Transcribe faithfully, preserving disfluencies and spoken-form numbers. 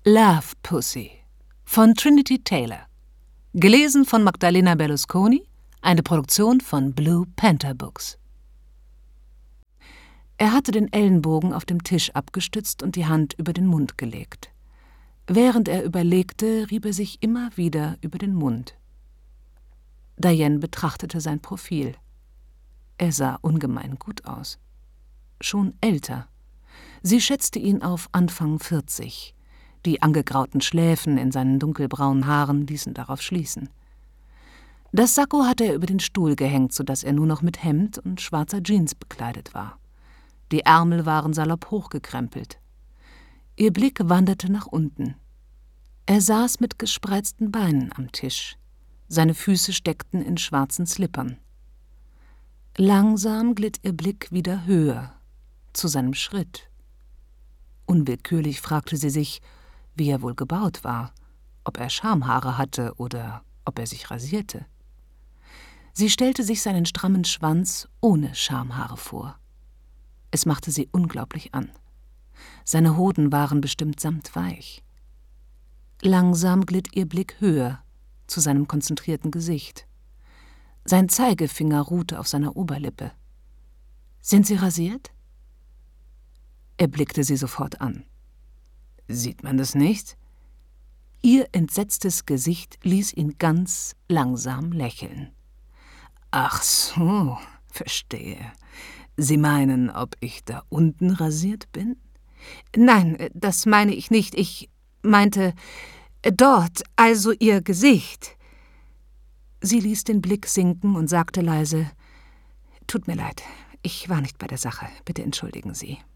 Love Pussy von Trinity Taylor. Gelesen von Magdalena Berlusconi, eine Produktion von Blue Panther Books. Er hatte den Ellenbogen auf dem Tisch abgestützt und die Hand über den Mund gelegt. Während er überlegte, rieb er sich immer wieder über den Mund. Diane betrachtete sein Profil. Er sah ungemein gut aus. Schon älter. Sie schätzte ihn auf Anfang vierzig. Die angegrauten Schläfen in seinen dunkelbraunen Haaren ließen darauf schließen. Das Sakko hatte er über den Stuhl gehängt, sodass er nur noch mit Hemd und schwarzer Jeans bekleidet war. Die Ärmel waren salopp hochgekrempelt. Ihr Blick wanderte nach unten. Er saß mit gespreizten Beinen am Tisch. Seine Füße steckten in schwarzen Slippern. Langsam glitt ihr Blick wieder höher, zu seinem Schritt. Unwillkürlich fragte sie sich, wie er wohl gebaut war, ob er Schamhaare hatte oder ob er sich rasierte. Sie stellte sich seinen strammen Schwanz ohne Schamhaare vor. Es machte sie unglaublich an. Seine Hoden waren bestimmt samtweich. Langsam glitt ihr Blick höher, zu seinem konzentrierten Gesicht. Sein Zeigefinger ruhte auf seiner Oberlippe. »Sind Sie rasiert?« Er blickte sie sofort an. »Sieht man das nicht?« Ihr entsetztes Gesicht ließ ihn ganz langsam lächeln. »Ach so, verstehe. Sie meinen, ob ich da unten rasiert bin?« »Nein, das meine ich nicht. Ich meinte, dort, also Ihr Gesicht.« Sie ließ den Blick sinken und sagte leise, »Tut mir leid, ich war nicht bei der Sache. Bitte entschuldigen Sie.«